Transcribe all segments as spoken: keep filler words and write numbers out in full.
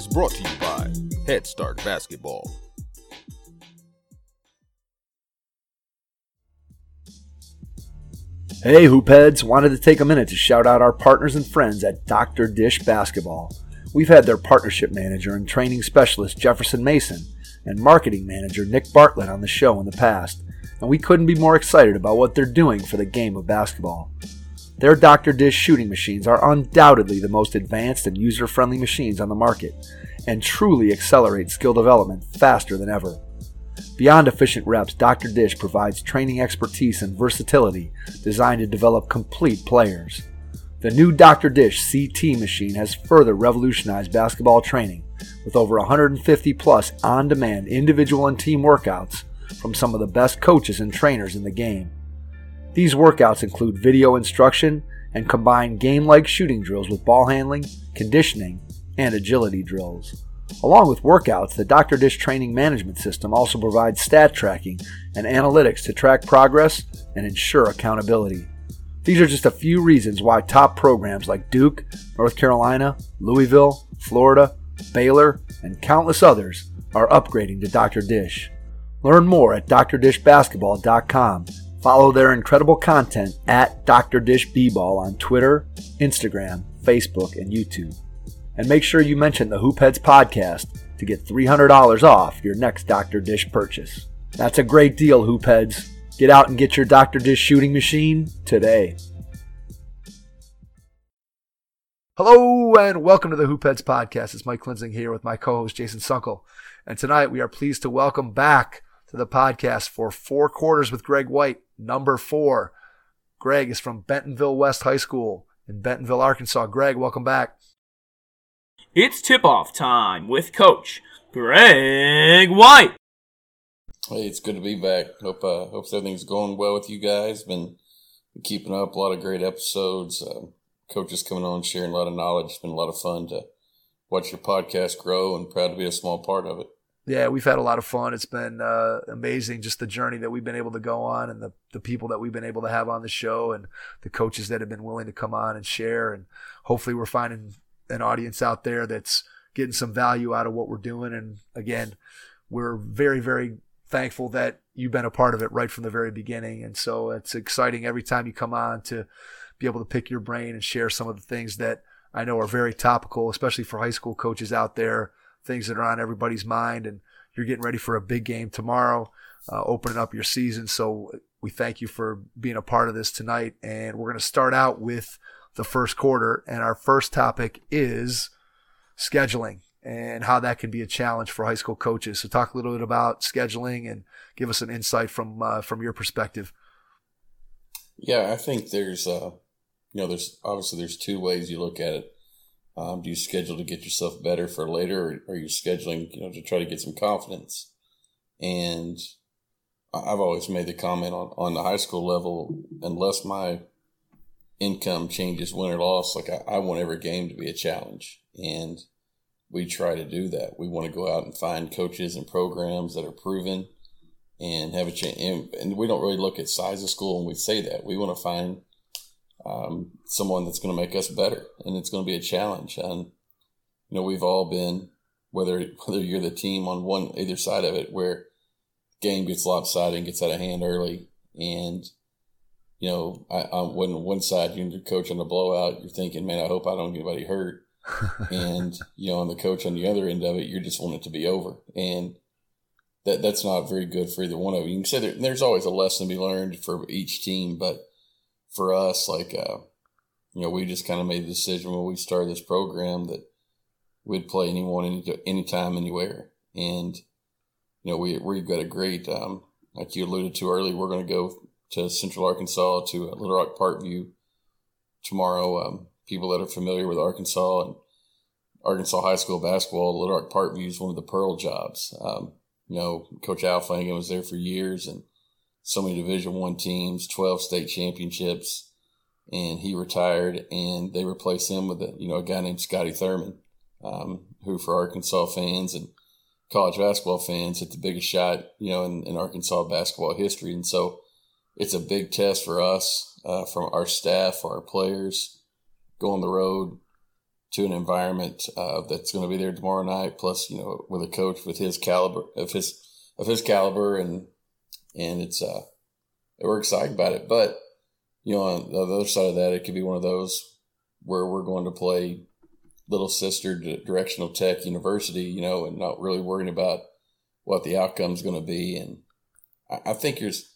is brought to you by Head Start Basketball. Hey Hoopheads, wanted to take a minute to shout out our partners and friends at Doctor Dish Basketball. We've had their partnership manager and training specialist Jefferson Mason and marketing manager Nick Bartlett on the show in the past, and we couldn't be more excited about what they're doing for the game of basketball. Their Doctor Dish shooting machines are undoubtedly the most advanced and user-friendly machines on the market, and truly accelerate skill development faster than ever. Beyond efficient reps, Doctor Dish provides training expertise and versatility designed to develop complete players. The new Doctor Dish C T machine has further revolutionized basketball training with over one hundred fifty plus on-demand individual and team workouts from some of the best coaches and trainers in the game. These workouts include video instruction and combine game-like shooting drills with ball handling, conditioning, and agility drills. Along with workouts, the Doctor Dish training management system also provides stat tracking and analytics to track progress and ensure accountability. These are just a few reasons why top programs like Duke, North Carolina, Louisville, Florida, Baylor, and countless others are upgrading to Doctor Dish. Learn more at dr dish basketball dot com. Follow their incredible content at Doctor Dish B-Ball on Twitter, Instagram, Facebook, and YouTube. And make sure you mention the Hoopheads podcast to get three hundred dollars off your next Doctor Dish purchase. That's a great deal, Hoopheads. Get out and get your Doctor Dish shooting machine today. Hello and welcome to the Hoopheads podcast. It's Mike Klinzing here with my co-host Jason Sunkel. And tonight we are pleased to welcome back to the podcast for Four Quarters with Greg White, number four. Greg is from Bentonville West High School in Bentonville, Arkansas. Greg, welcome back. It's tip-off time with Coach Greg White. Hey, it's good to be back. Hope uh, hope everything's going well with you guys. Been keeping up a lot of great episodes. Uh, coaches coming on, sharing a lot of knowledge. It's been a lot of fun to watch your podcast grow, and proud to be a small part of it. Yeah, we've had a lot of fun. It's been uh, amazing, just the journey that we've been able to go on, and the the people that we've been able to have on the show, and the coaches that have been willing to come on and share. And hopefully, we're finding an audience out there that's getting some value out of what we're doing. And again, we're very, very thankful that you've been a part of it right from the very beginning. And so it's exciting every time you come on to be able to pick your brain and share some of the things that I know are very topical, especially for high school coaches out there, things that are on everybody's mind. And you're getting ready for a big game tomorrow, uh, opening up your season. So we thank you for being a part of this tonight. And we're going to start out with the first quarter. And our first topic is scheduling and how that can be a challenge for high school coaches. So talk a little bit about scheduling and give us an insight from uh, from your perspective. Yeah, I think there's, uh, you know, there's obviously there's two ways you look at it. Um, do you schedule to get yourself better for later, or are you scheduling, you know, to try to get some confidence? And I've always made the comment on, on the high school level, unless my income changes win or loss, like I, I want every game to be a challenge. And we try to do that. We want to go out and find coaches and programs that are proven and have a chance. And, and we don't really look at size of school when we say that. We want to find um, someone that's going to make us better, and it's going to be a challenge. And, you know, we've all been, whether whether you're the team on one either side of it, where game gets lopsided and gets out of hand early. And, you know, I, I, when one side you're the coach on the blowout, you're thinking, man, I hope I don't get anybody hurt. And, you know, on the coach on the other end of it, you're just wanting it to be over. And that that's not very good for either one of you. You can say there, there's always a lesson to be learned for each team, but for us, like, uh, you know, we just kind of made the decision when we started this program that we'd play anyone, any anytime, anywhere. And, you know, we, we've got a great, um, like you alluded to earlier, we're going to go to Central Arkansas, to uh, Little Rock Parkview tomorrow. Um, people that are familiar with Arkansas and Arkansas high school basketball, Little Rock Parkview is one of the pearl jobs. Um, you know, Coach Al Flanagan was there for years, and so many Division One teams, twelve state championships, and he retired, and they replaced him with a, you know, a guy named Scotty Thurman, um, who for Arkansas fans and college basketball fans hit the biggest shot, you know, in, in Arkansas basketball history. And so it's a big test for us, uh, from our staff, our players, go on the road to an environment uh, that's going to be there tomorrow night. Plus, you know, with a coach with his caliber of his of his caliber, and and it's uh, we're excited about it. But you know, on the other side of that, it could be one of those where we're going to play little sister Directional Tech University, you know, and not really worrying about what the outcome is going to be. And I, I think there's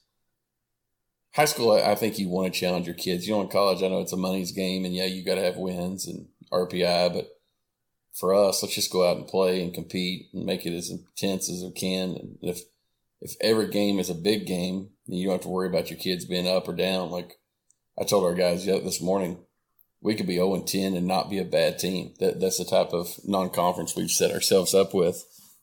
high school. I think you want to challenge your kids. You know, in college, I know it's a money's game, and yeah, you got to have wins and R P I. But for us, let's just go out and play and compete and make it as intense as we can. And if if every game is a big game, then you don't have to worry about your kids being up or down. Like I told our guys yeah, this morning, we could be oh and ten and not be a bad team. That that's the type of non-conference we've set ourselves up with.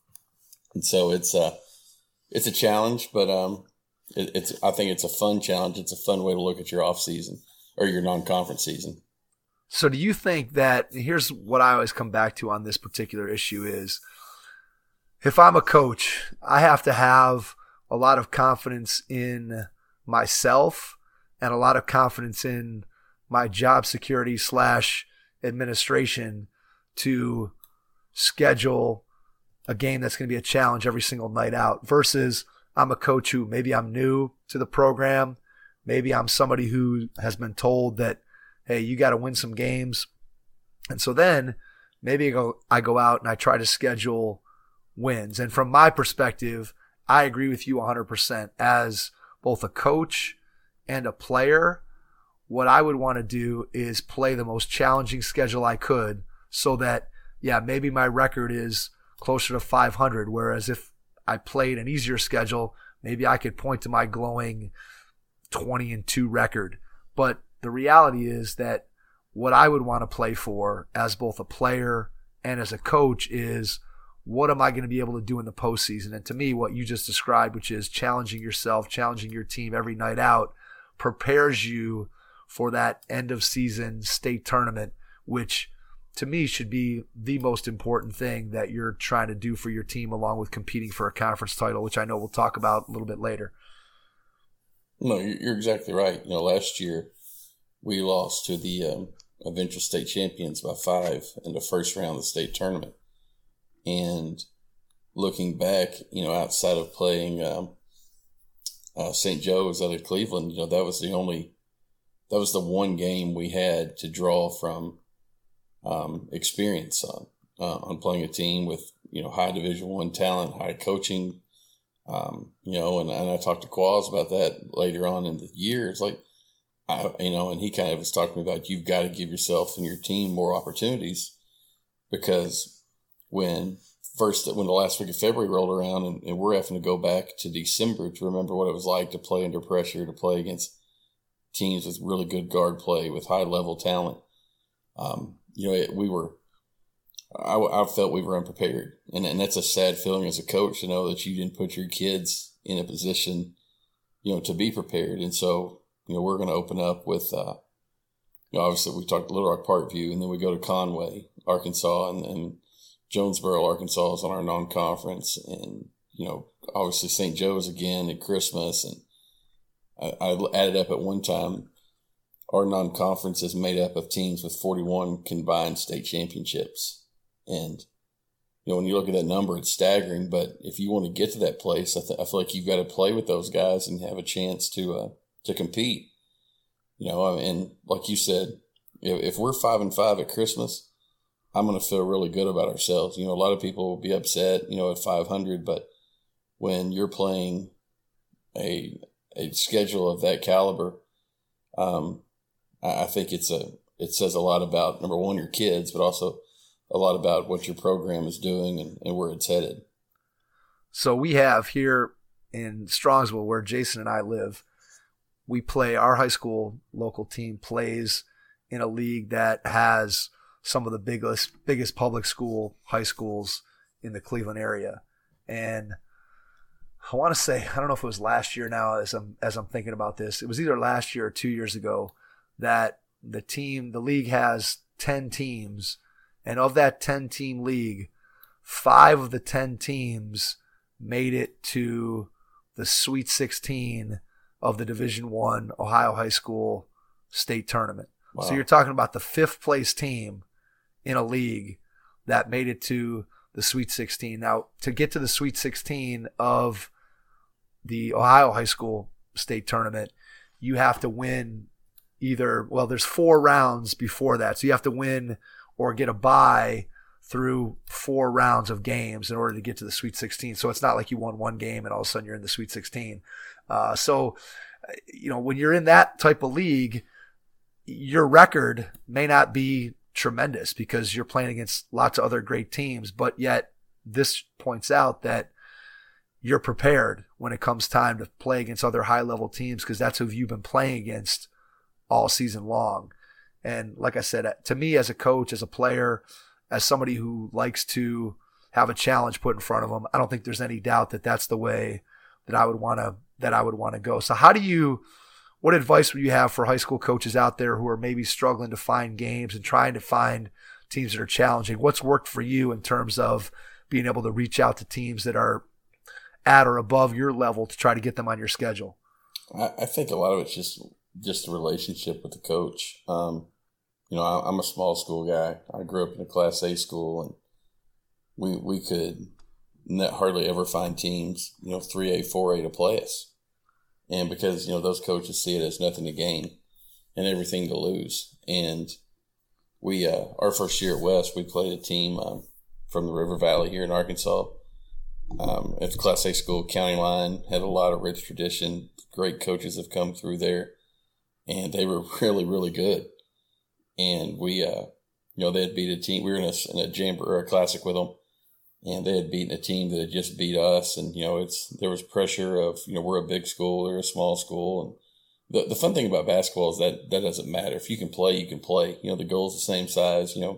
And so it's a, it's a challenge, but um, it, it's I think it's a fun challenge. It's a fun way to look at your off season or your non-conference season. So do you think that, here's what I always come back to on this particular issue is, if I'm a coach, I have to have a lot of confidence in myself and a lot of confidence in my job security slash administration to schedule a game that's going to be a challenge every single night out, versus I'm a coach who maybe I'm new to the program. Maybe I'm somebody who has been told that, hey, you got to win some games. And so then maybe I go, I go out and I try to schedule wins. And from my perspective, I agree with you one hundred percent. As both a coach and a player, what I would want to do is play the most challenging schedule I could, so that, yeah, maybe my record is closer to five hundred, whereas if I played an easier schedule, maybe I could point to my glowing twenty and two record. But the reality is that what I would want to play for as both a player and as a coach is, what am I going to be able to do in the postseason? And to me, what you just described, which is challenging yourself, challenging your team every night out, prepares you for that end of season state tournament, which to me should be the most important thing that you're trying to do for your team, along with competing for a conference title, which I know we'll talk about a little bit later. No, you're exactly right. You know, last year we lost to the um, eventual state champions by five in the first round of the state tournament. And looking back, you know, outside of playing um, uh, Saint Joe's out of Cleveland, you know, that was the only, that was the one game we had to draw from um, experience on, uh, on playing a team with, you know, high Division One talent, high coaching, um, you know, and, and I talked to Quaz about that later on in the year. It's like, I, you know, and he kind of was talking about, you've got to give yourself and your team more opportunities, because when first, when the last week of February rolled around and, and we're having to go back to December to remember what it was like to play under pressure, to play against teams with really good guard play, with high level talent. Um, you know, it, we were, I, I felt we were unprepared. And, and that's a sad feeling as a coach to know that you didn't put your kids in a position, you know, to be prepared. And so, you know, we're going to open up with, uh, you know, obviously we talked Little Rock Parkview, and then we go to Conway, Arkansas, and, and Jonesboro, Arkansas is on our non-conference. And, you know, obviously Saint Joe's again at Christmas. And I, I added up at one time, our non-conference is made up of teams with forty-one combined state championships. And, you know, when you look at that number, it's staggering. But if you want to get to that place, I, th- I feel like you've got to play with those guys and have a chance to uh, to compete. You know, and like you said, if, if we're five and five at Christmas, I'm going to feel really good about ourselves. You know, a lot of people will be upset, you know, at five hundred, but when you're playing a a schedule of that caliber, um, I, I think it's a it says a lot about, number one, your kids, but also a lot about what your program is doing and, and where it's headed. So we have here in Strongsville, where Jason and I live, we play, our high school local team plays in a league that has some of the biggest biggest public school high schools in the Cleveland area. And I want to say, I don't know if it was last year now as I'm as I'm thinking about this, it was either last year or two years ago, that the team, the league has ten teams, and of that ten team league, five of the ten teams made it to the Sweet sixteen of the Division One Ohio High School state tournament. Wow. So you're talking about the fifth place team in a league that made it to the Sweet sixteen. Now, to get to the Sweet sixteen of the Ohio High School State Tournament, you have to win either, well, there's four rounds before that. So you have to win or get a bye through four rounds of games in order to get to the Sweet sixteen. So it's not like you won one game and all of a sudden you're in the Sweet sixteen. Uh, so, you know, when you're in that type of league, your record may not be tremendous because you're playing against lots of other great teams, but yet this points out that you're prepared when it comes time to play against other high-level teams because that's who you've been playing against all season long. And like I said, to me as a coach, as a player, as somebody who likes to have a challenge put in front of them, I don't think there's any doubt that that's the way that I would want to that I would want to go. So how do you what advice would you have for high school coaches out there who are maybe struggling to find games and trying to find teams that are challenging? What's worked for you in terms of being able to reach out to teams that are at or above your level to try to get them on your schedule? I, I think a lot of it's just just the relationship with the coach. Um, you know, I, I'm a small school guy. I grew up in a Class A school, and we we could not hardly ever find teams, you know, three A, four A to play us. And because, you know, those coaches see it as nothing to gain and everything to lose. And we, uh, our first year at West, we played a team um, from the River Valley here in Arkansas. Um, it's a Class A school, county line, had a lot of rich tradition. Great coaches have come through there, and they were really, really good. And we, uh, you know, they had beat a team. We were in a, in a jamboree or a classic with them, and they had beaten a team that had just beat us. And, you know, it's there was pressure of, you know, we're a big school, they're a small school. And the, the fun thing about basketball is that that doesn't matter. If you can play, you can play. You know, the goal's the same size. You know,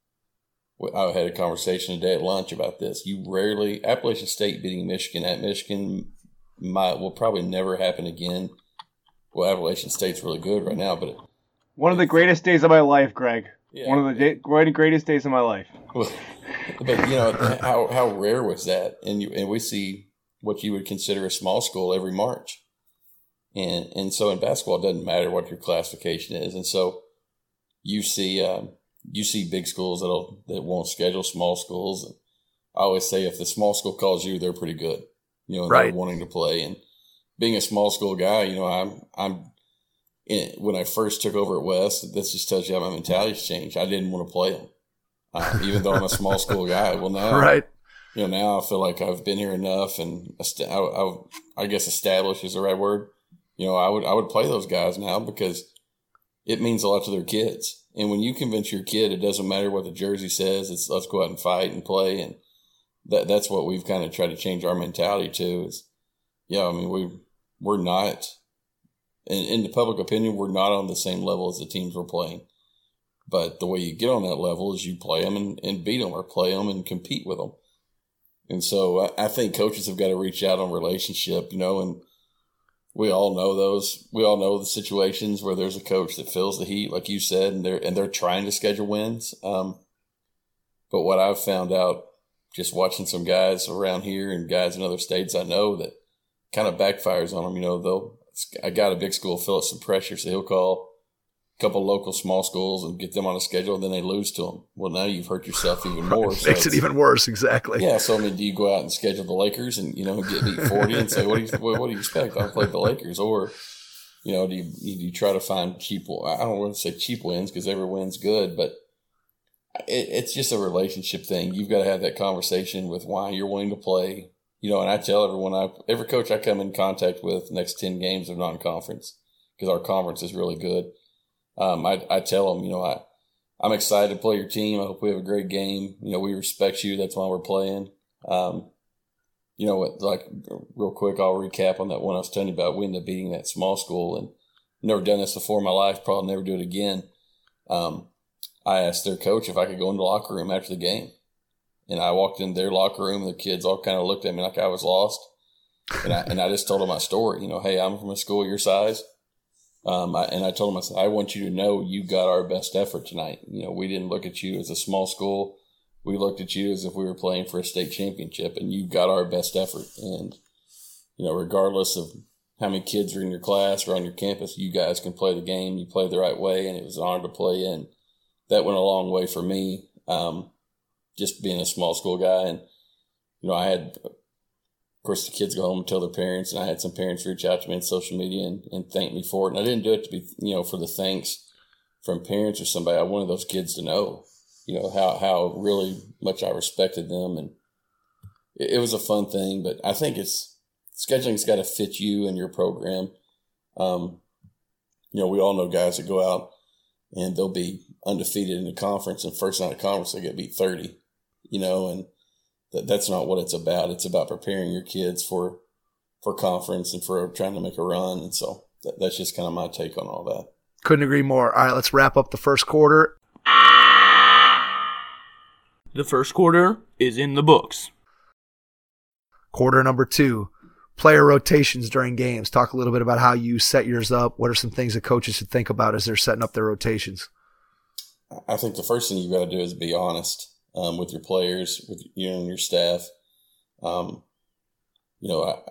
I had a conversation today at lunch about this. You rarely, Appalachian State beating Michigan at Michigan might, will probably never happen again. Well, Appalachian State's really good right now, but it, one of the greatest days of my life, Greg. Yeah. One of the day, greatest days of my life. But, you know, how how rare was that? And you, and we see what you would consider a small school every March. And and so in basketball, it doesn't matter what your classification is. And so you see um, you see big schools that'll, that won't schedule small schools. And I always say if the small school calls you, they're pretty good, you know, and right. They're wanting to play. And being a small school guy, you know, I'm I'm in, when I first took over at West, this just tells you how my mentality's changed. I didn't want to play them. Uh, even though I'm a small school guy. Well, now, right. you know, now I feel like I've been here enough, and I, I, I guess established is the right word. You know, I would I would play those guys now because it means a lot to their kids. And when you convince your kid, it doesn't matter what the jersey says. It's let's go out and fight and play, and that that's what we've kind of tried to change our mentality to. Is yeah, I mean we we're not, in, in the public opinion, we're not on the same level as the teams we're playing. But the way you get on that level is you play them and, and beat them, or play them and compete with them. And so I, I think coaches have got to reach out on relationship, you know, and we all know those. We all know the situations where there's a coach that feels the heat, like you said, and they're and they're trying to schedule wins. Um, but what I've found out just watching some guys around here and guys in other states I know that kind of backfires on them. You know, they'll I got a big school feel some pressure, so he'll call couple local small schools and get them on a schedule, and then they lose to them. Well, now you've hurt yourself even more. So makes it even worse, exactly. Yeah, so I mean, do you go out and schedule the Lakers and, you know, get beat forty and say, what do you what, what do you expect? I'll play the Lakers. Or, you know, do you, do you try to find cheap, I don't want to say cheap wins because every win's good, but it, it's just a relationship thing. You've got to have that conversation with why you're willing to play. You know, and I tell everyone, I every coach I come in contact with, next ten games are non-conference because our conference is really good. Um, I, I tell them, you know, I, I'm excited to play your team. I hope we have a great game. You know, we respect you. That's why we're playing. Um, you know what, like real quick, I'll recap on that one I was telling you about. We ended up beating that small school, and never done this before in my life. Probably never do it again. Um, I asked their coach if I could go in the locker room after the game, and I walked in their locker room, and the kids all kind of looked at me like I was lost. And I, and I just told them my story. You know, hey, I'm from a school your size. Um, I, and I told him, I said, I want you to know you got our best effort tonight. You know, we didn't look at you as a small school. We looked at you as if we were playing for a state championship, and you got our best effort. And, you know, regardless of how many kids are in your class or on your campus, you guys can play the game. You play the right way, and it was an honor to play in. That went a long way for me. um, just being a small school guy. And, you know, I had, of course, the kids go home and tell their parents, and I had some parents reach out to me on social media and, and thank me for it. And I didn't do it to be, you know, for the thanks from parents or somebody. I wanted those kids to know, you know, how, how really much I respected them. And it, it was a fun thing, but I think it's, scheduling's got to fit you and your program. Um, you know, we all know guys that go out and they'll be undefeated in the conference, and first night of conference they get beat thirty, you know, and that, that's not what it's about. It's about preparing your kids for for conference and for trying to make a run. And so that, that's just kind of my take on all that. Couldn't agree more. All right, let's wrap up the first quarter. The first quarter is in the books. Quarter number two. Player rotations during games. Talk a little bit about how you set yours up. What are some things that coaches should think about as they're setting up their rotations? I think the first thing you've got to do is be honest um, with your players, with you and your staff. Um, you know, I,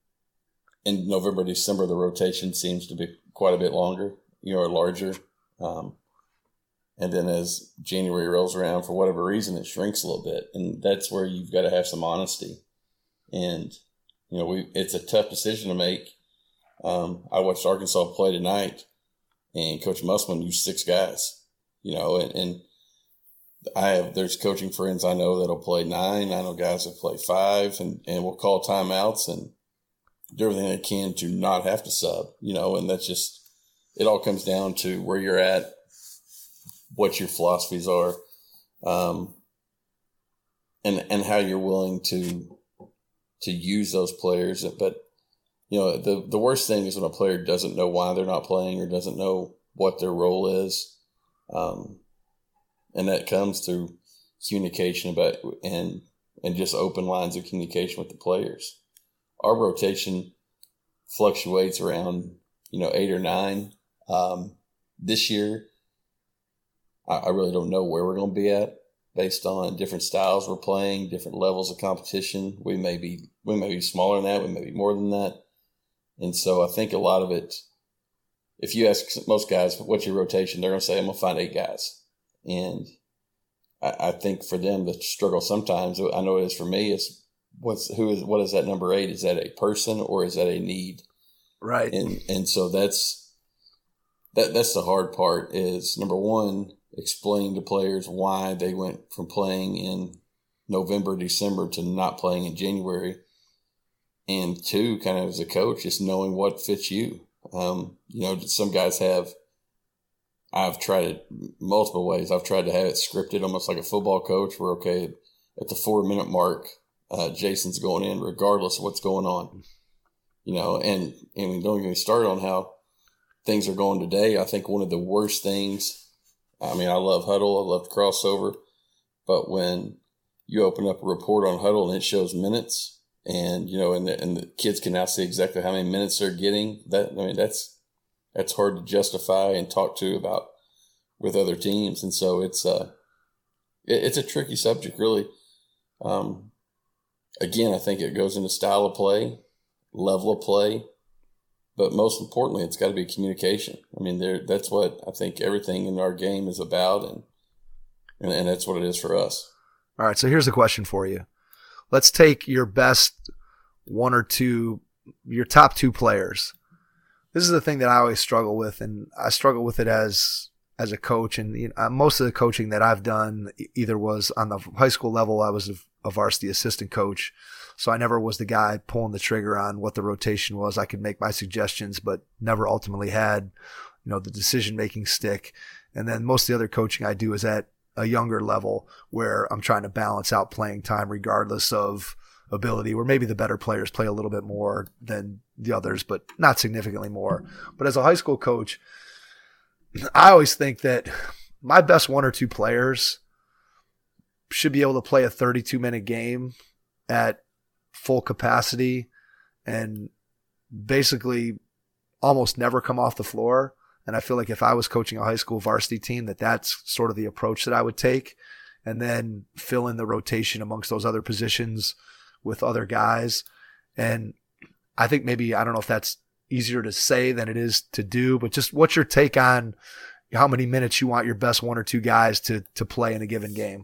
in November, December, the rotation seems to be quite a bit longer, you know, or larger. Um, and then as January rolls around, for whatever reason, it shrinks a little bit. And that's where you've got to have some honesty. And You know, we it's a tough decision to make. Um, I watched Arkansas play tonight, and Coach Musselman used six guys. You know, and, and I have there's coaching friends I know that'll play nine. I know guys that play five, and and will call timeouts and do everything they can to not have to sub. You know, and that's just it. All comes down to where you're at, what your philosophies are, um, and and how you're willing to. to use those players. But, you know, the, the worst thing is when a player doesn't know why they're not playing or doesn't know what their role is. Um, and that comes through communication about and and just open lines of communication with the players. Our rotation fluctuates around, you know, eight or nine. Um, this year, I, I really don't know where we're going to be at. Based on different styles we're playing, different levels of competition. We may be we may be smaller than that, we may be more than that. And so I think a lot of it, if you ask most guys, what's your rotation, they're going to say, I'm going to find eight guys. And I, I think for them, the struggle sometimes, I know it is for me, is what's who is what is that number eight? Is that a person or is that a need? Right. And and so that's that that's the hard part is, number one, explain to players why they went from playing in November, December to not playing in January. And two, kind of as a coach, just knowing what fits you. Um, you know, some guys have, I've tried it multiple ways. I've tried to have it scripted almost like a football coach where, okay, at the four minute mark, uh, Jason's going in regardless of what's going on. You know, and, and we don't even start on how things are going today. I think one of the worst things, I mean, I love Huddle. I love crossover. But when you open up a report on Huddle and it shows minutes and, you know, and the, and the kids can now see exactly how many minutes they're getting, that, I mean, that's, that's hard to justify and talk to about with other teams. And so it's, uh, it, it's a tricky subject, really. Um, again, I think it goes into style of play, level of play. But most importantly, it's got to be communication. I mean, there that's what I think everything in our game is about, and, and and that's what it is for us. All right, so here's a question for you. Let's take your best one or two, your top two players. This is the thing that I always struggle with, and I struggle with it as as a coach. And you know, most of the coaching that I've done either was on the high school level. I was a, a varsity assistant coach. So I never was the guy pulling the trigger on what the rotation was. I could make my suggestions, but never ultimately had, you know, the decision-making stick. And then most of the other coaching I do is at a younger level where I'm trying to balance out playing time regardless of ability, where maybe the better players play a little bit more than the others, but not significantly more. But as a high school coach, I always think that my best one or two players should be able to play a thirty-two minute game at full capacity and basically almost never come off the floor. And I feel like if I was coaching a high school varsity team, that that's sort of the approach that I would take, and then fill in the rotation amongst those other positions with other guys. And I think maybe, I don't know if that's easier to say than it is to do, but just what's your take on, how many minutes you want your best one or two guys to to play in a given game?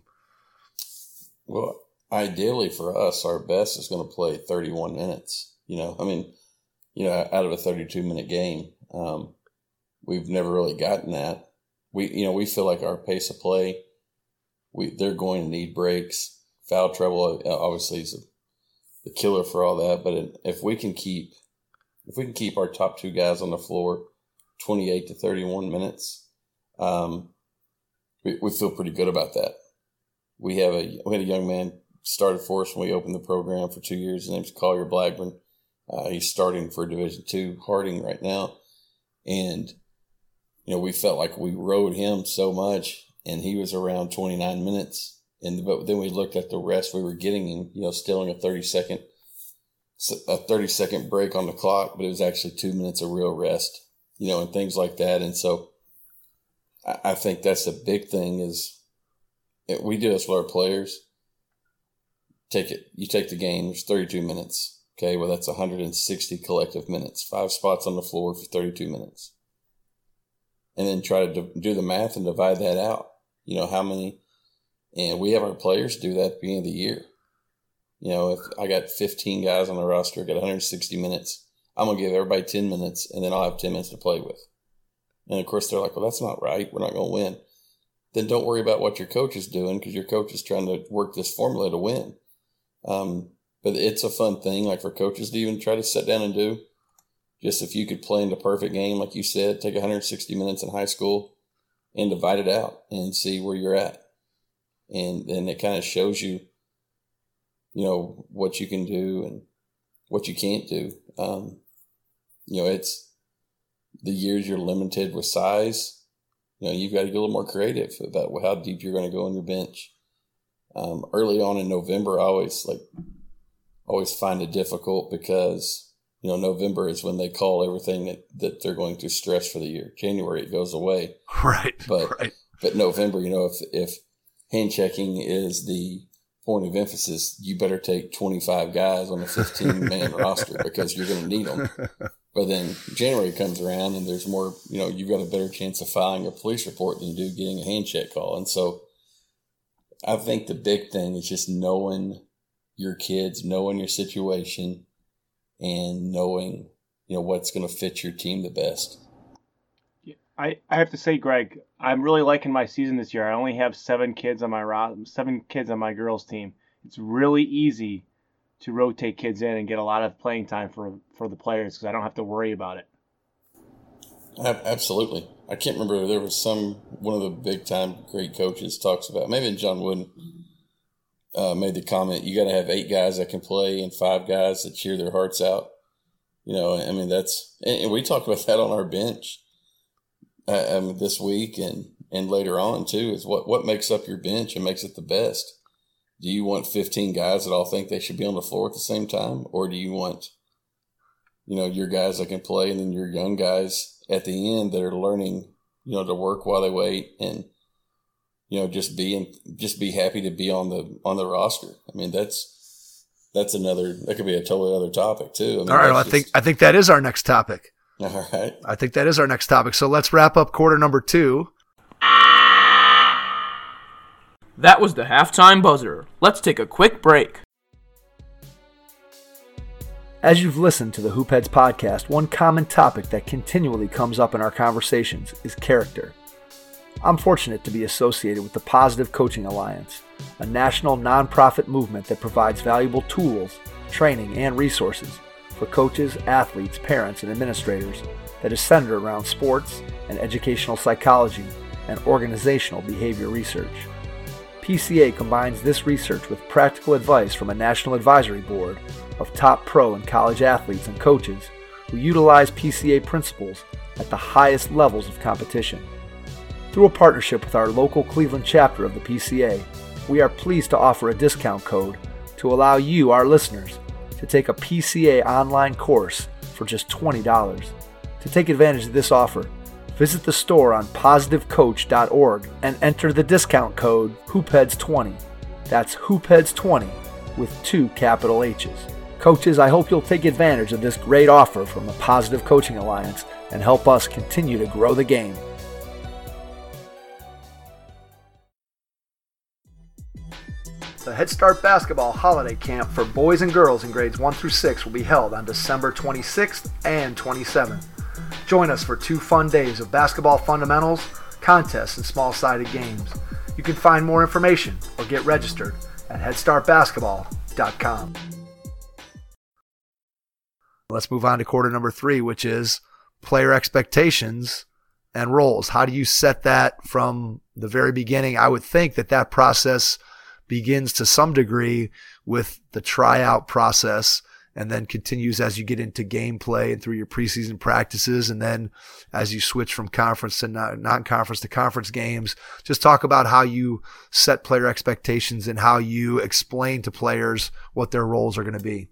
Well, ideally for us, our best is going to play thirty-one minutes. You know, I mean, you know, out of a thirty-two minute game, um, we've never really gotten that. We, you know, we feel like our pace of play, we they're going to need breaks. Foul trouble obviously is a, the killer for all that. But if we can keep, if we can keep our top two guys on the floor twenty-eight to thirty-one minutes, um, we, we feel pretty good about that. We have a we had a young man started for us when we opened the program for two years. His name's Collier Blackburn. Uh, he's starting for Division two Harding right now, and you know we felt like we rode him so much, and he was around twenty-nine minutes. And but then we looked at the rest we were getting him. You know, stealing a thirty second a thirty second break on the clock, but it was actually two minutes of real rest. You know, and things like that. And so I, I think that's the big thing is. We do this with our players. Take it. You take the game. There's thirty-two minutes. Okay, well that's one hundred sixty collective minutes. Five spots on the floor for thirty-two minutes, and then try to do the math and divide that out. You know how many, and we have our players do that at the beginning of the year. You know, if I got fifteen guys on the roster, got one hundred sixty minutes, I'm gonna give everybody ten minutes, and then I'll have ten minutes to play with. And of course, they're like, "Well, that's not right. We're not gonna win." Then don't worry about what your coach is doing because your coach is trying to work this formula to win. Um, but it's a fun thing, like for coaches to even try to sit down and do. Just if you could play in the perfect game, like you said, take one hundred sixty minutes in high school and divide it out and see where you're at. And then it kind of shows you, you know, what you can do and what you can't do. Um, you know, it's the years you're limited with size. You know, you've got to get a little more creative about how deep you're going to go on your bench. Um, early on in November, I always like always find it difficult because you know November is when they call everything that, that they're going to stress for the year. January it goes away, right? But right. but November, you know, if if hand checking is the point of emphasis, you better take twenty-five guys on a fifteen man roster because you're going to need them. But then January comes around and there's more, you know, you've got a better chance of filing a police report than you do getting a hand check call. And so I think the big thing is just knowing your kids, knowing your situation, and knowing, you know, what's going to fit your team the best. I, I have to say, Greg, I'm really liking my season this year. I only have seven kids on my ro- seven kids on my girls team. It's really easy to rotate kids in and get a lot of playing time for for the players because I don't have to worry about it. Absolutely. I can't remember. There was some, one of the big time great coaches talks about, maybe John Wooden uh, made the comment, you got to have eight guys that can play and five guys that cheer their hearts out. You know, I mean, that's, and we talked about that on our bench uh, um, this week and, and later on too, is what, what makes up your bench and makes it the best. Do you want fifteen guys that all think they should be on the floor at the same time? Or do you want, you know, your guys that can play and then your young guys at the end that are learning, you know, to work while they wait and, you know, just be in, just be happy to be on the on the roster. I mean, that's that's another, that could be a totally other topic too. I mean, all right, well, I just, think I think that is our next topic. All right. I think that is our next topic. So let's wrap up quarter number two. That was the halftime buzzer. Let's take a quick break. As you've listened to the Hoopheads podcast, one common topic that continually comes up in our conversations is character. I'm fortunate to be associated with the Positive Coaching Alliance, a national nonprofit movement that provides valuable tools, training, and resources for coaches, athletes, parents, and administrators that is centered around sports and educational psychology and organizational behavior research. P C A combines this research with practical advice from a national advisory board of top pro and college athletes and coaches who utilize P C A principles at the highest levels of competition. Through a partnership with our local Cleveland chapter of the P C A, we are pleased to offer a discount code to allow you, our listeners, to take a P C A online course for just twenty dollars. To take advantage of this offer, visit the store on positive coach dot org and enter the discount code hoopheads twenty. That's hoopheads twenty with two capital H's. Coaches, I hope you'll take advantage of this great offer from the Positive Coaching Alliance and help us continue to grow the game. Head Start Basketball Holiday Camp for boys and girls in grades one through six will be held on December twenty-sixth and twenty-seventh. Join us for two fun days of basketball fundamentals, contests, and small-sided games. You can find more information or get registered at head start basketball dot com. Let's move on to quarter number three, which is player expectations and roles. How do you set that from the very beginning? I would think that that process begins to some degree with the tryout process and then continues as you get into gameplay and through your preseason practices, and then as you switch from conference to non-conference to conference games. Just talk about how you set player expectations and how you explain to players what their roles are going to be.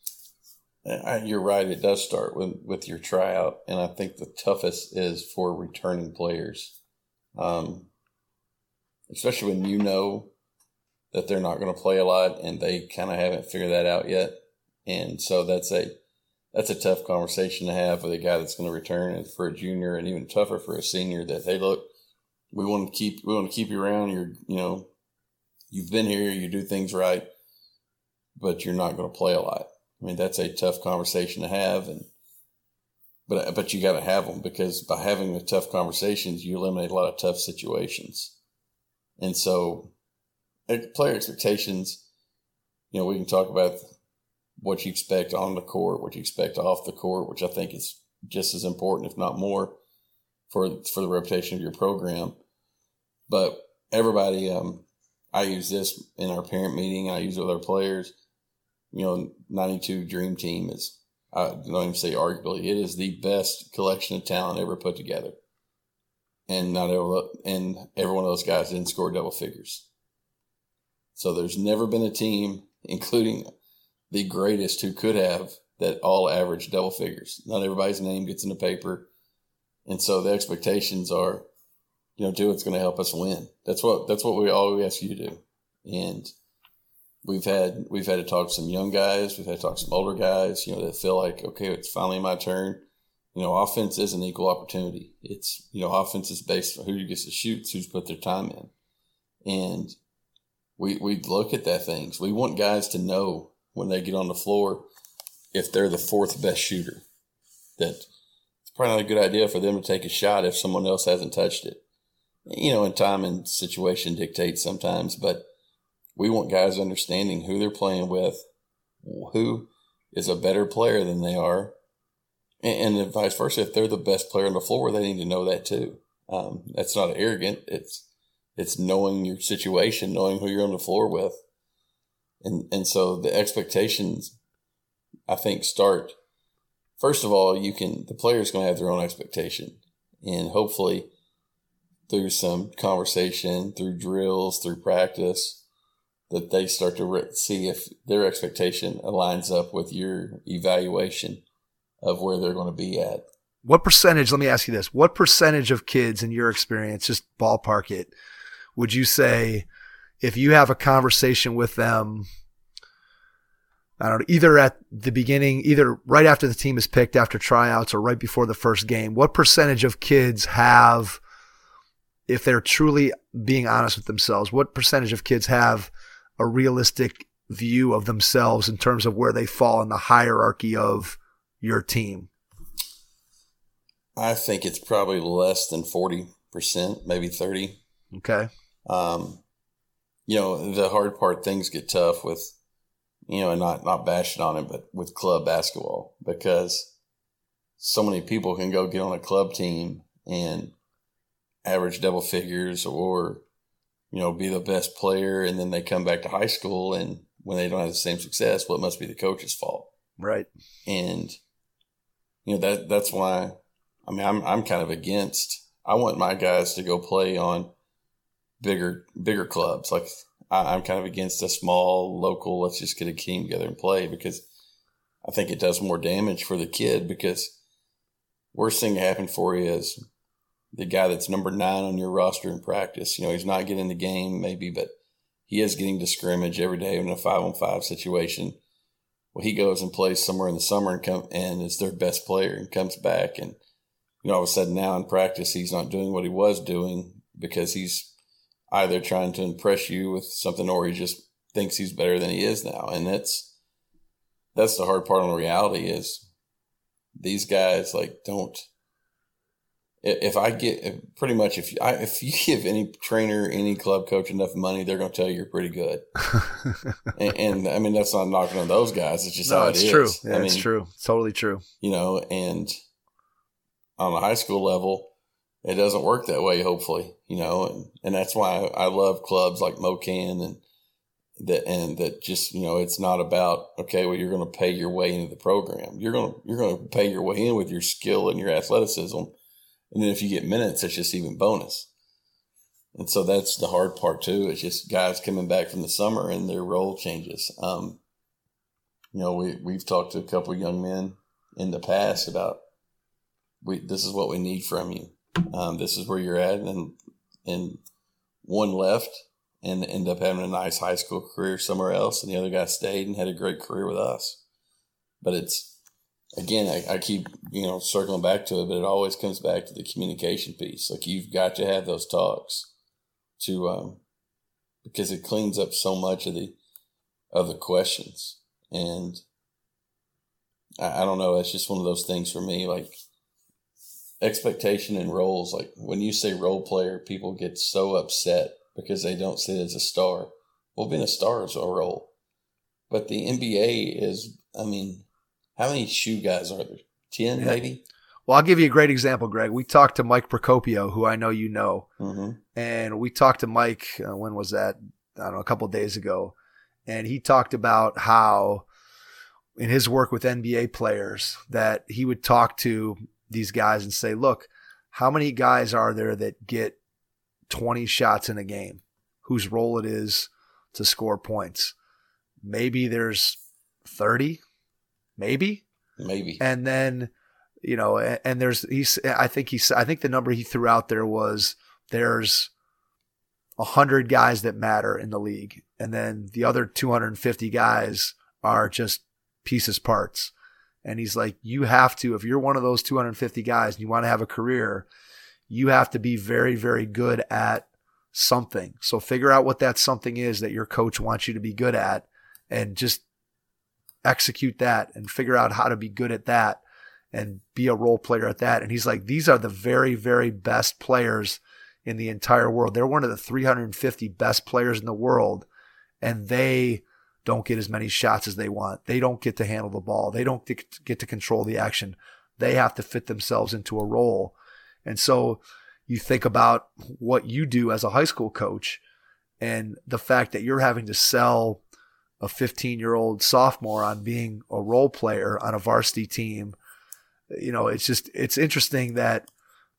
You're right. It does start with, with your tryout, and I think the toughest is for returning players, um, especially when you know that they're not going to play a lot and they kind of haven't figured that out yet. And so that's a that's a tough conversation to have with a guy that's going to return, and for a junior, and even tougher for a senior. That, hey, look, we want to keep we want to keep you around. You're you know, you've been here, you do things right, but you're not going to play a lot. I mean, that's a tough conversation to have, and but but you got to have them, because by having the tough conversations, you eliminate a lot of tough situations. And so, player expectations, you know, we can talk about what you expect on the court, what you expect off the court, which I think is just as important, if not more, for for the reputation of your program. But everybody, um, I use this in our parent meeting, and I use it with our players. You know, ninety-two Dream Team is, I don't even say arguably, it is the best collection of talent ever put together. And not every, and every one of those guys didn't score double figures. So there's never been a team, including the greatest who could have, that all average double figures. Not everybody's name gets in the paper. And so the expectations are, you know, do what's going to help us win. That's what, that's what we all we ask you to do. And we've had, we've had to talk to some young guys. We've had to talk to some older guys, you know, that feel like, okay, it's finally my turn. You know, offense is an equal opportunity. It's, you know, offense is based on who gets to shoot, who's put their time in. And we, we look at that things. We want guys to know when they get on the floor, if they're the fourth best shooter, that it's probably not a good idea for them to take a shot if someone else hasn't touched it. You know, and time and situation dictates sometimes, but we want guys understanding who they're playing with, who is a better player than they are, and, and vice versa. If they're the best player on the floor, they need to know that too. Um, that's not arrogant. It's it's knowing your situation, knowing who you're on the floor with. And and so the expectations, I think, start, first of all, you can, the player's going to have their own expectation. And hopefully through some conversation, through drills, through practice, that they start to re- see if their expectation aligns up with your evaluation of where they're going to be at. What percentage, let me ask you this, what percentage of kids in your experience, just ballpark it, would you say, if you have a conversation with them, I don't know, either at the beginning, either right after the team is picked after tryouts or right before the first game, what percentage of kids have, if they're truly being honest with themselves, what percentage of kids have a realistic view of themselves in terms of where they fall in the hierarchy of your team? I think it's probably less than forty percent, maybe thirty. Okay. Um, You know, the hard part, things get tough with, you know, and not, not bashing on it, but with club basketball, because so many people can go get on a club team and average double figures, or, you know, be the best player, and then they come back to high school, and when they don't have the same success, well, it must be the coach's fault. Right. And, you know, that that's why, I mean, I'm I'm kind of against, I want my guys to go play on bigger bigger clubs. Like, I, I'm kind of against a small local, let's just get a team together and play, because I think it does more damage for the kid. Because worst thing to happen for you is the guy that's number nine on your roster in practice. You know, he's not getting the game maybe, but he is getting to scrimmage every day in a five on five situation. Well, he goes and plays somewhere in the summer and come and is their best player and comes back, and, you know, all of a sudden now in practice he's not doing what he was doing because he's either trying to impress you with something, or he's just thinks he's better than he is now. And that's, that's the hard part on the reality is these guys like don't, if I get pretty much, if I, if you give any trainer, any club coach enough money, they're going to tell you you're pretty good. and, and I mean, that's not knocking on those guys. It's just no, how it's it is. true. Yeah, I mean, it's true. It's totally true. You know, and on a high school level, it doesn't work that way, hopefully, you know, and, and that's why I, I love clubs like MoKan and that, and that just, you know, it's not about, okay, well, you're going to pay your way into the program. You're going to, you're going to pay your way in with your skill and your athleticism. And then if you get minutes, it's just even bonus. And so that's the hard part too. It's just guys coming back from the summer and their role changes. Um, you know, we, we've talked to a couple of young men in the past about, we, this is what we need from you. Um, this is where you're at. And, and one left and ended up having a nice high school career somewhere else. And the other guy stayed and had a great career with us. But it's, again, I, I keep, you know, circling back to it, but it always comes back to the communication piece. Like you've got to have those talks to, um, because it cleans up so much of the, of the questions. And I, I don't know, it's just one of those things for me, like expectation and roles. Like when you say role player, people get so upset because they don't see it as a star. Well, being a star is a role, but the N B A is, I mean, how many shoe guys are there? ten, yeah. Maybe? Well, I'll give you a great example, Greg. We talked to Mike Procopio, who I know you know. Mm-hmm. And we talked to Mike, uh, when was that? I don't know, a couple of days ago. And he talked about how in his work with N B A players that he would talk to these guys and say, look, how many guys are there that get twenty shots in a game whose role it is to score points? Maybe there's thirty. Maybe, maybe, and then, you know, and, and there's he's. I think he's. I think the number he threw out there was there's a hundred guys that matter in the league, and then the other two hundred fifty guys are just pieces parts. And he's like, you have to, if you're one of those two hundred fifty guys and you want to have a career, you have to be very, very good at something. So figure out what that something is that your coach wants you to be good at, and just execute that and figure out how to be good at that and be a role player at that. And he's like, these are the very, very best players in the entire world. They're one of the three hundred fifty best players in the world, and they don't get as many shots as they want. They don't get to handle the ball. They don't get to control the action. They have to fit themselves into a role. And so you think about what you do as a high school coach and the fact that you're having to sell a fifteen-year-old sophomore on being a role player on a varsity team. You know, it's just, it's interesting that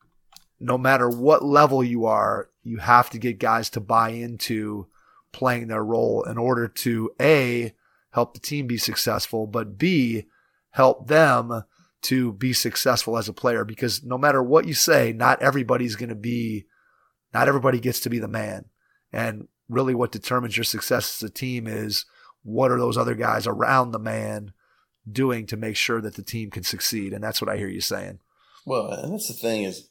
no matter what level you are, you have to get guys to buy into playing their role in order to A, help the team be successful, but B, help them to be successful as a player. Because no matter what you say, not everybody's going to be, not everybody gets to be the man. And really what determines your success as a team is, what are those other guys around the man doing to make sure that the team can succeed? And that's what I hear you saying. Well, and that's the thing is,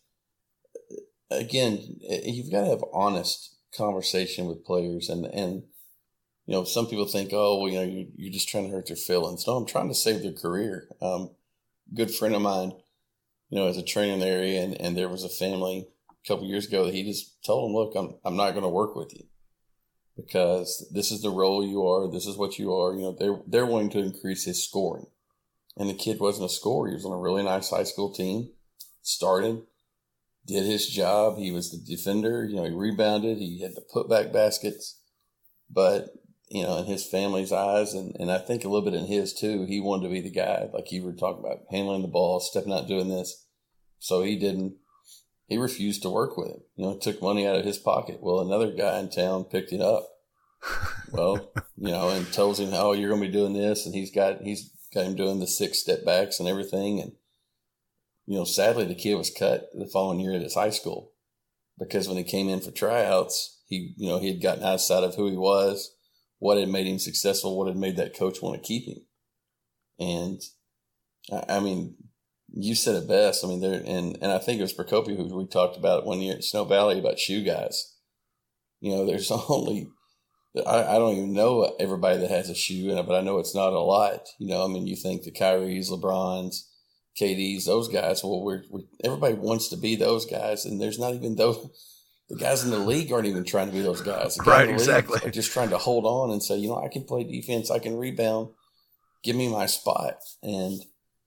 again, you've got to have honest conversation with players. And, and you know, some people think, oh, well, you know, you, you're just trying to hurt their feelings. No, I'm trying to save their career. Um, good friend of mine, you know, is a trainer in the area, and, and there was a family a couple of years ago that he just told them, look, I'm I'm not going to work with you, because this is the role you are. This is what you are. You know, they're, they're wanting to increase his scoring. And the kid wasn't a scorer. He was on a really nice high school team, started, did his job. He was the defender. You know, he rebounded. He had the putback baskets. But, you know, in his family's eyes, and, and I think a little bit in his too, he wanted to be the guy, like you were talking about, handling the ball, stepping out, doing this. So he didn't. He refused to work with him. You know, took money out of his pocket. Well, another guy in town picked it up. Well, you know, and tells him, oh, you're going to be doing this. And he's got, he's got him doing the six step backs and everything. And, you know, sadly, the kid was cut the following year at his high school, because when he came in for tryouts, he, you know, he had gotten outside of who he was, what had made him successful, what had made that coach want to keep him. And I, I mean, you said it best. I mean, there, and, and I think it was Procopio who we talked about it one year at Snow Valley about shoe guys. You know, there's only, I, I don't even know everybody that has a shoe, but I know it's not a lot. You know, I mean, you think the Kyries, LeBrons, K Ds, those guys. Well, we're, we're everybody wants to be those guys, and there's not even those. The guys in the league aren't even trying to be those guys. The guys Right, in the exactly. league are just trying to hold on and say, you know, I can play defense, I can rebound, give me my spot. And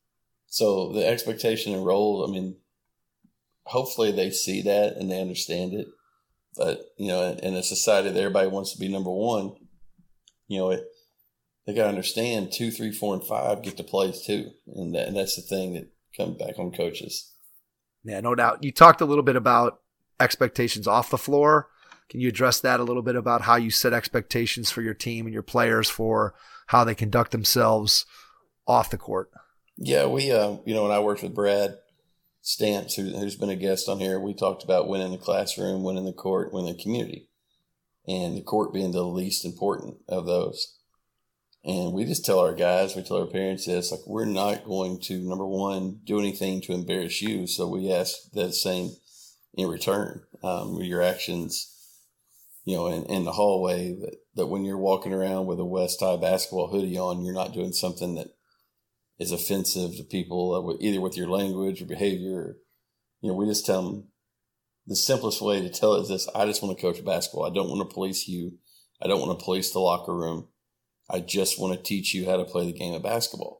so the expectation and role, I mean, hopefully they see that and they understand it. But, you know, in a society that everybody wants to be number one, you know, it, they got to understand two, three, four, and five get to play too. And, that, and that's the thing that comes back on coaches. Yeah, no doubt. You talked a little bit about expectations off the floor. Can you address that a little bit about how you set expectations for your team and your players for how they conduct themselves off the court? Yeah, we, uh, you know, when I worked with Brad Stamps, who, who's been a guest on here, we talked about winning the classroom, winning the court, winning the community, and the court being the least important of those. And we just tell our guys, we tell our parents this, like, we're not going to, number one, do anything to embarrass you. So we ask that same in return. Um, your actions, you know, in, in the hallway, that, that when you're walking around with a West High basketball hoodie on, you're not doing something that is offensive to people, either with your language or behavior. You know, we just tell them the simplest way to tell it is this: I just want to coach basketball. I don't want to police you. I don't want to police the locker room. I just want to teach you how to play the game of basketball.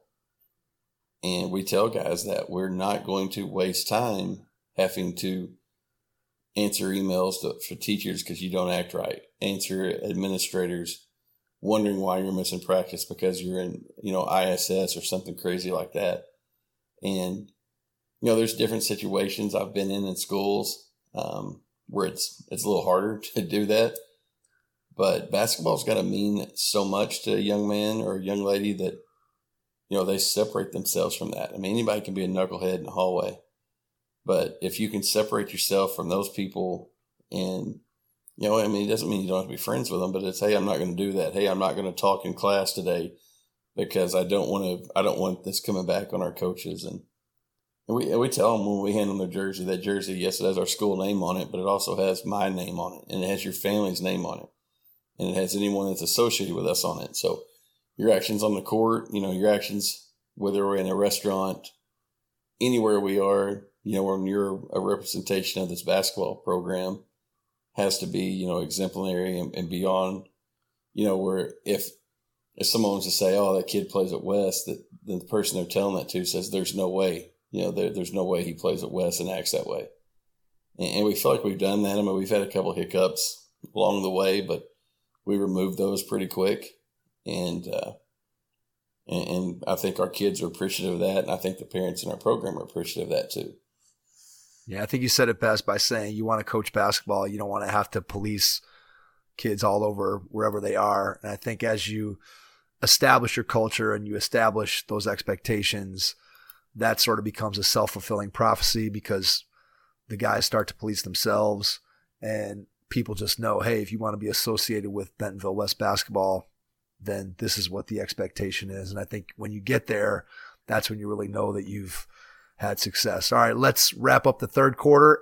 And we tell guys that we're not going to waste time having to answer emails to, for teachers because you don't act right, answer administrators wondering why you're missing practice because you're in, you know, I S S or something crazy like that. And, you know, there's different situations I've been in in schools um, where it's, it's a little harder to do that. But basketball's got to mean so much to a young man or a young lady that, you know, they separate themselves from that. I mean, anybody can be a knucklehead in the hallway. But if you can separate yourself from those people and, you know, I mean, it doesn't mean you don't have to be friends with them, but it's, hey, I'm not going to do that. Hey, I'm not going to talk in class today because I don't want to, I don't want this coming back on our coaches. And, and we and we tell them when we hand them their jersey, that jersey, yes, it has our school name on it, but it also has my name on it, and it has your family's name on it, and it has anyone that's associated with us on it. So your actions on the court, you know, your actions, whether we're in a restaurant, anywhere we are, you know, when you're a representation of this basketball program, has to be, you know, exemplary and, and beyond, you know, where if if someone wants to say, oh, that kid plays at West, that then the person they're telling that to says, there's no way, you know, there, there's no way he plays at West and acts that way. And, and we feel like we've done that. I mean, we've had a couple of hiccups along the way, but we removed those pretty quick. And, uh, and, and I think our kids are appreciative of that. And I think the parents in our program are appreciative of that too. Yeah, I think you said it best by saying you want to coach basketball. You don't want to have to police kids all over wherever they are. And I think as you establish your culture and you establish those expectations, that sort of becomes a self-fulfilling prophecy because the guys start to police themselves and people just know, hey, if you want to be associated with Bentonville West basketball, then this is what the expectation is. And I think when you get there, that's when you really know that you've had success. All right, let's wrap up the third quarter.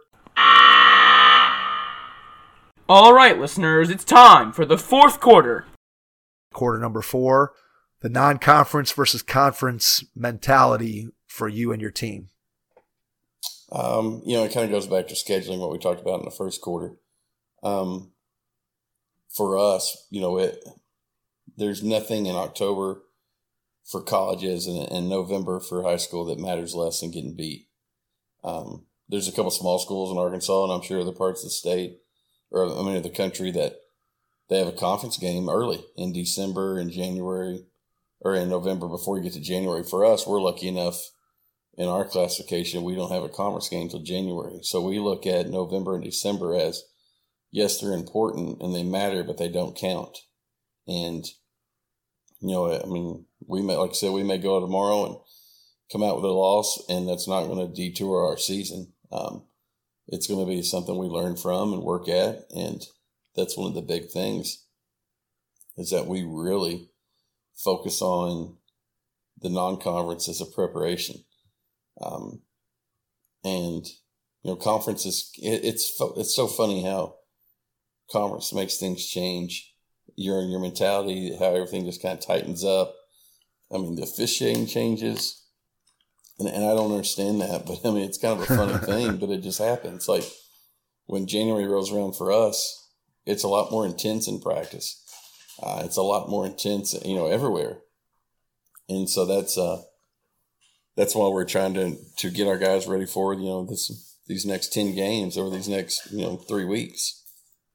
All right, listeners, it's time for the fourth quarter. Quarter number four, the non-conference versus conference mentality for you and your team. Um, you know, it kind of goes back to scheduling, what we talked about in the first quarter. Um, for us, you know, it there's nothing in October for colleges and, and November for high school that matters less than getting beat. Um, there's a couple small schools in Arkansas, and I'm sure other parts of the state, or I mean of the country, that they have a conference game early in December and January, or in November before you get to January. For us, we're lucky enough in our classification, we don't have a conference game until January. So we look at November and December as, yes, they're important and they matter, but they don't count. And, you know, I mean, we may, like I said, we may go out tomorrow and come out with a loss, and that's not going to detour our season. Um, it's going to be something we learn from and work at. And that's one of the big things is that we really focus on the non-conference as a preparation. Um, and, you know, conference is, it, it's, it's so funny how conference makes things change your your mentality, how everything just kind of tightens up. I mean, the officiating changes, and, and I don't understand that, but I mean, it's kind of a funny thing, but it just happens. Like when January rolls around for us, it's a lot more intense in practice. Uh, it's a lot more intense, you know, everywhere, and so that's uh, that's why we're trying to to get our guys ready for you know this these next ten games over these next you know three weeks.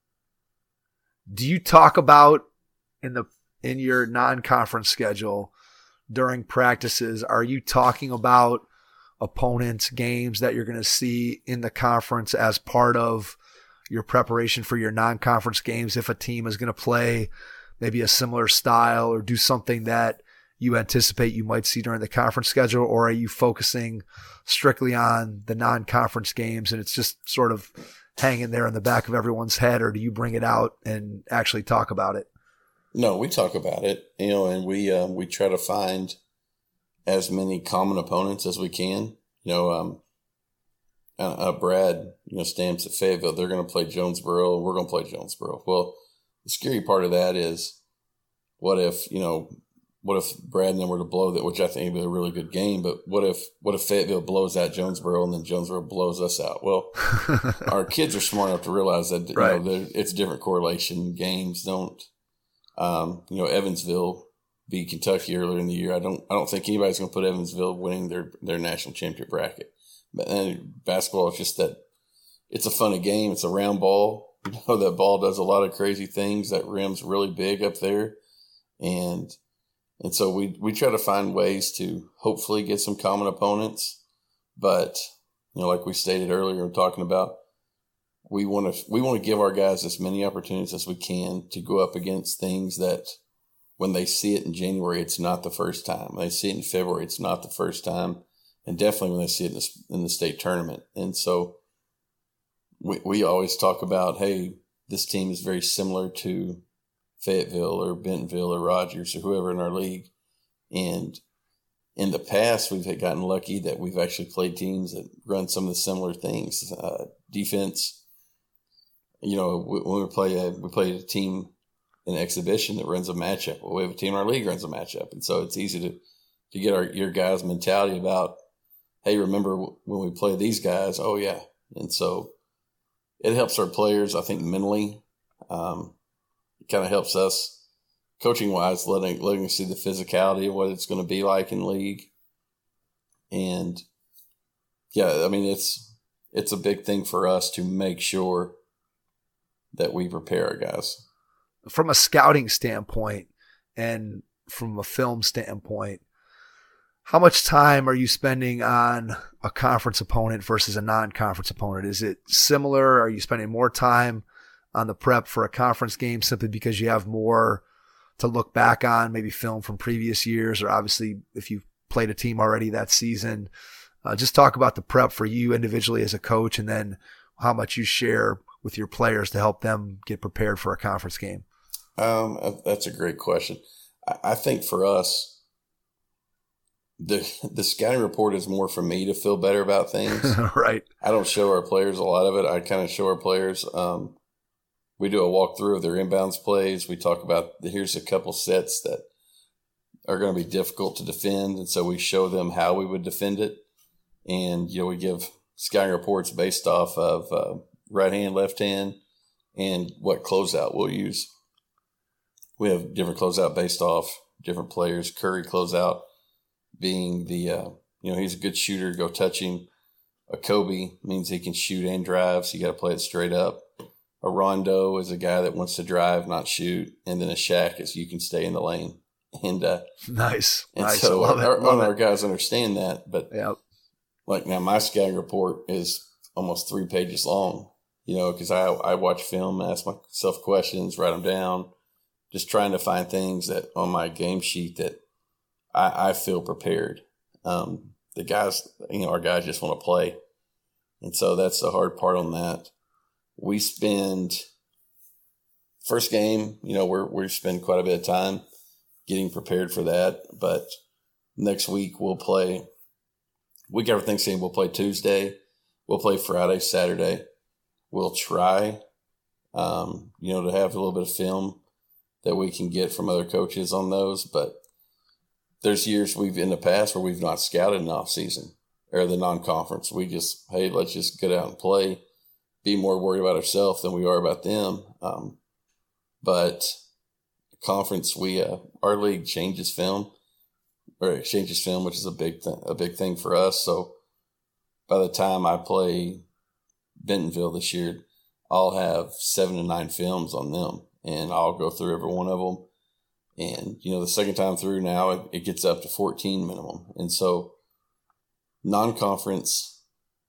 Do you talk about in the in your non-conference schedule during practices? Are you talking about opponents, games that you're going to see in the conference as part of your preparation for your non-conference games? If a team is going to play maybe a similar style or do something that you anticipate you might see during the conference schedule, or are you focusing strictly on the non-conference games and it's just sort of hanging there in the back of everyone's head, or do you bring it out and actually talk about it? No, we talk about it, you know, and we um, we try to find as many common opponents as we can. You know, um, uh, uh, Brad, you know, stamps at Fayetteville. They're going to play Jonesboro. We're going to play Jonesboro. Well, the scary part of that is, what if you know, what if Brad and them were to blow that, which I think would be a really good game. But what if what if Fayetteville blows out Jonesboro and then Jonesboro blows us out? Well, our kids are smart enough to realize that you right. know it's different correlation. Games don't. Um, you know, Evansville beat Kentucky earlier in the year. I don't, I don't think anybody's going to put Evansville winning their, their national championship bracket. But then basketball is just that it's a funny game. It's a round ball. You know, that ball does a lot of crazy things. That rim's really big up there. And, and so we, we try to find ways to hopefully get some common opponents. But, you know, like we stated earlier, we're talking about, We want to we want to give our guys as many opportunities as we can to go up against things that when they see it in January, it's not the first time. When they see it in February, it's not the first time. And definitely when they see it in the, in the state tournament. And so we, we always talk about, hey, this team is very similar to Fayetteville or Bentonville or Rogers or whoever in our league. And in the past, we've gotten lucky that we've actually played teams that run some of the similar things. Uh, defense. You know, when we play a, we play a team in an exhibition that runs a matchup. Well, we have a team in our league that runs a matchup. And so it's easy to, to get our your guys' mentality about, hey, remember when we play these guys? Oh, yeah. And so it helps our players, I think, mentally. Um, it kind of helps us coaching-wise, letting, letting us see the physicality of what it's going to be like in league. And, yeah, I mean, it's it's a big thing for us to make sure that we prepare our guys. From a scouting standpoint and from a film standpoint, how much time are you spending on a conference opponent versus a non-conference opponent? Is it similar? Are you spending more time on the prep for a conference game simply because you have more to look back on, maybe film from previous years, or obviously if you've played a team already that season? Uh, just talk about the prep for you individually as a coach, and then how much you share with your players to help them get prepared for a conference game. Um, that's a great question. I think for us, the the scouting report is more for me to feel better about things. Right. I don't show our players a lot of it. I kind of show our players. Um, we do a walkthrough of their inbounds plays. We talk about here's a couple sets that are going to be difficult to defend, and so we show them how we would defend it. And you know, we give scouting reports based off of uh, right hand, left hand, and what closeout we'll use. We have different closeout based off different players. Curry closeout being the, uh, you know, he's a good shooter, go touch him. A Kobe means he can shoot and drive, so you got to play it straight up. A Rondo is a guy that wants to drive, not shoot. And then a Shaq is you can stay in the lane. And uh, nice. And nice. so I love our, it. Love our it. guys understand that. But yep. Like now, my scouting report is almost three pages long, you know, because I, I watch film, ask myself questions, write them down, just trying to find things that on my game sheet that I, I feel prepared. Um, the guys, you know, our guys just want to play. And so that's the hard part on that. We spend first game, you know, we're, we spend quite a bit of time getting prepared for that. But next week we'll play, week after Thanksgiving, we'll play Tuesday. We'll play Friday, Saturday. We'll try, um, you know, to have a little bit of film that we can get from other coaches on those. But there's years we've in the past where we've not scouted an off season or the non-conference. We just, hey, let's just get out and play, be more worried about ourselves than we are about them. Um, but conference, we uh, our league changes film or exchanges film, which is a big thing, a big thing for us. So by the time I play Bentonville this year, I'll have seven to nine films on them, and I'll go through every one of them. And, you know, the second time through now, it, it gets up to fourteen minimum. And so non-conference,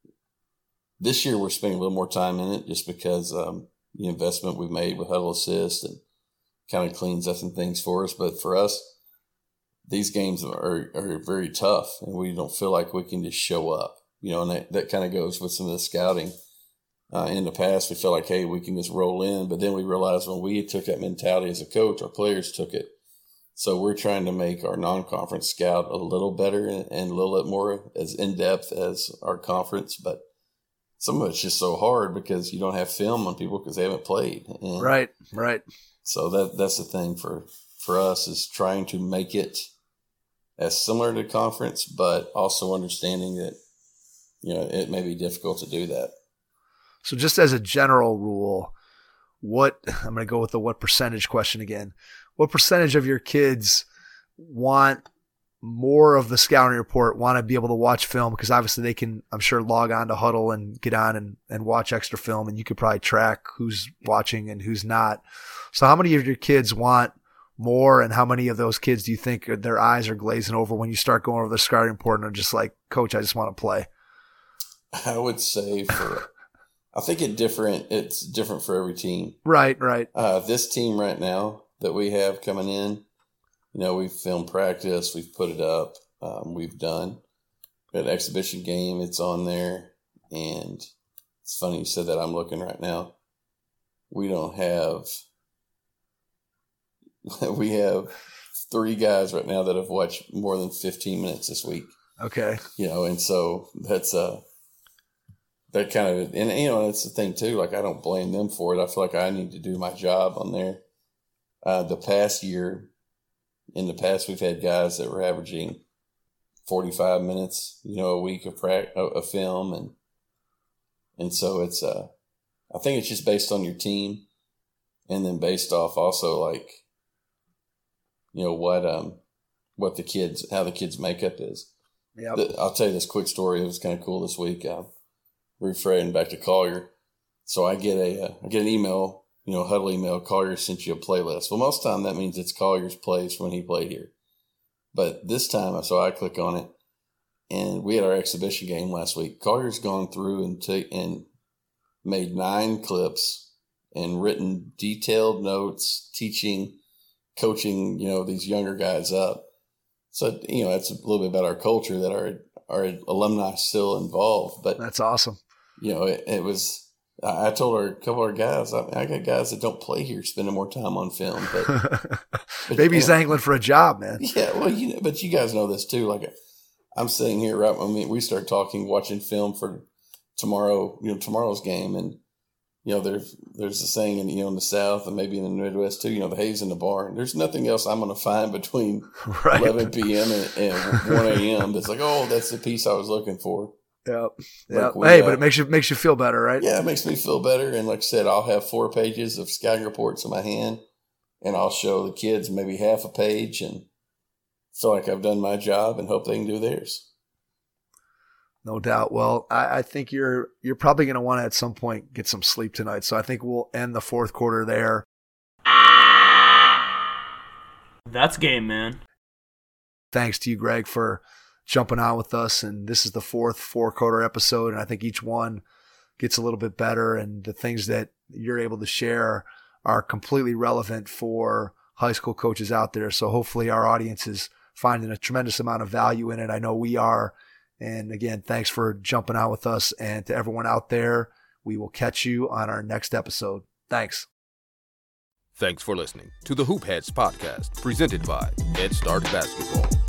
this year we're spending a little more time in it just because um, the investment we've made with Huddle Assist and kind of cleans up some things for us. But for us, these games are, are very tough, and we don't feel like we can just show up, you know, and that, that kind of goes with some of the scouting. Uh, in the past, we felt like, hey, we can just roll in. But then we realized when we took that mentality as a coach, our players took it. So we're trying to make our non-conference scout a little better and, and a little bit more as in-depth as our conference. But some of it's just so hard because you don't have film on people because they haven't played. And right, right. So that that's the thing for, for us is trying to make it as similar to conference, but also understanding that, you know, it may be difficult to do that. So just as a general rule, what I'm going to go with the what percentage question again. What percentage of your kids want more of the scouting report, want to be able to watch film? Because obviously they can, I'm sure, log on to Huddle and get on and, and watch extra film, and you could probably track who's watching and who's not. So how many of your kids want more, and how many of those kids do you think their eyes are glazing over when you start going over the scouting report and are just like, Coach, I just want to play? I would say for I think it different. It's different for every team. Right, right. Uh, this team right now that we have coming in, you know, we've filmed practice, we've put it up, um, we've done an exhibition game. It's on there, and it's funny you said that. I'm looking right now. We don't have. We have three guys right now that have watched more than fifteen minutes this week. Okay. You know, and so that's uh that kind of, and you know, that's the thing too. Like, I don't blame them for it. I feel like I need to do my job on there. Uh, the past year, in the past, we've had guys that were averaging forty-five minutes, you know, a week of pra- of film, and and so it's uh, I think it's just based on your team, and then based off also like, you know, what um what the kids, how the kids' makeup is. Yeah. I'll tell you this quick story. It was kind of cool this week. Uh, Referring back to Collier, so I get a uh, I get an email, you know, Huddle email. Collier sent you a playlist. Well, most of the time that means it's Collier's plays when he played here, but this time, so I click on it, and we had our exhibition game last week. Collier's gone through and t- and made nine clips and written detailed notes, teaching, coaching, you know, these younger guys up. So, you know, that's a little bit about our culture that our our alumni still involved. But that's awesome. You know, it, it was, I told our, a couple of our guys, I, I got guys that don't play here spending more time on film. But, but maybe he's you know, angling for a job, man. Yeah, well, you know, but you guys know this too. Like, I'm sitting here right when we, we start talking, watching film for tomorrow, you know, tomorrow's game. And, you know, there's, there's a saying in, you know, in the South and maybe in the Midwest too, you know, the hay's in the barn. There's nothing else I'm going to find between right. eleven p.m. and, and one a.m. that's like, oh, that's the piece I was looking for. Yep. Yep. Like we, hey, uh, but it makes you makes you feel better, right? Yeah, it makes me feel better. And like I said, I'll have four pages of scouting reports in my hand, and I'll show the kids maybe half a page and feel like I've done my job and hope they can do theirs. No doubt. Well, I, I think you're you're probably going to want to at some point get some sleep tonight. So I think we'll end the fourth quarter there. That's game, man. Thanks to you, Greg, for jumping on with us. And this is the fourth four-quarter episode, and I think each one gets a little bit better. And the things that you're able to share are completely relevant for high school coaches out there. So hopefully our audience is finding a tremendous amount of value in it. I know we are. And again, thanks for jumping on with us. And to everyone out there, we will catch you on our next episode. Thanks. Thanks for listening to the Hoop Heads podcast, presented by Head Start Basketball.